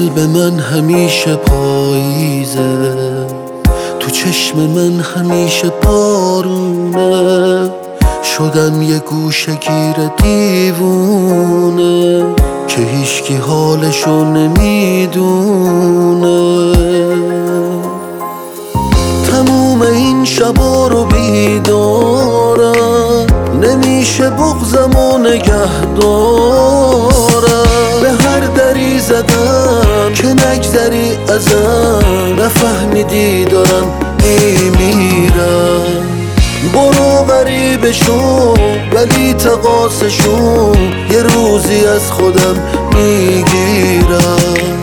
قلب من همیشه پاییزه، تو چشم من همیشه بارونه، شدم یه گوشه گیر دیوونه که هیچکی حالشو نمیدونه. تموم این شبا رو بیدارم، نمیشه بغضمو نگه دارم. به هر دری زدم که نگذری ازم، نفهمیدی دارم میمیرم. برو غریبشون ولی تقاسشون، یه روزی از خودم میگیرم.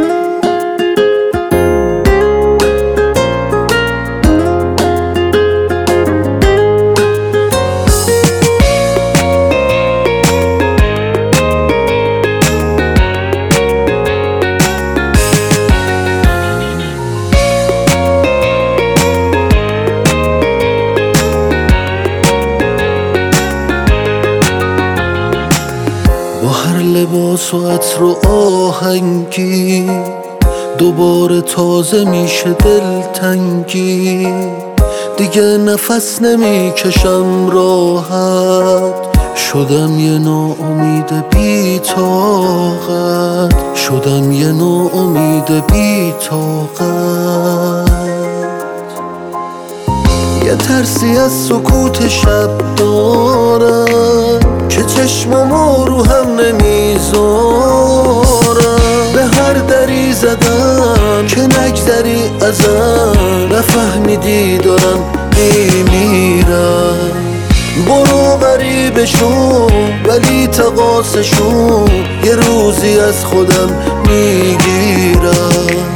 با هر لباس و عطر و آهنگی، دوباره تازه میشه دلتنگی. دیگه نفس نمیکشم راحت، شدم یه ناامید بی طاقت، شدم یه ناامید بی طاقت. یه ترسی از سکوت شب دارم که چشممو رو هم نمیذارم. به هر دری زدم که نگذری ازم، نفهمیدی دارم میمیرم. برو غریبشون ولی تقاسشون، یه روزی از خودم میگیرم.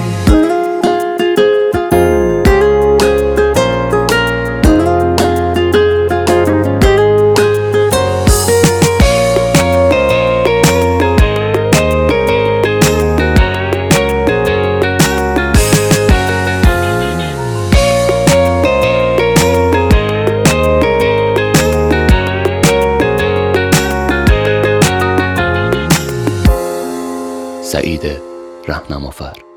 سعید رهنمافر.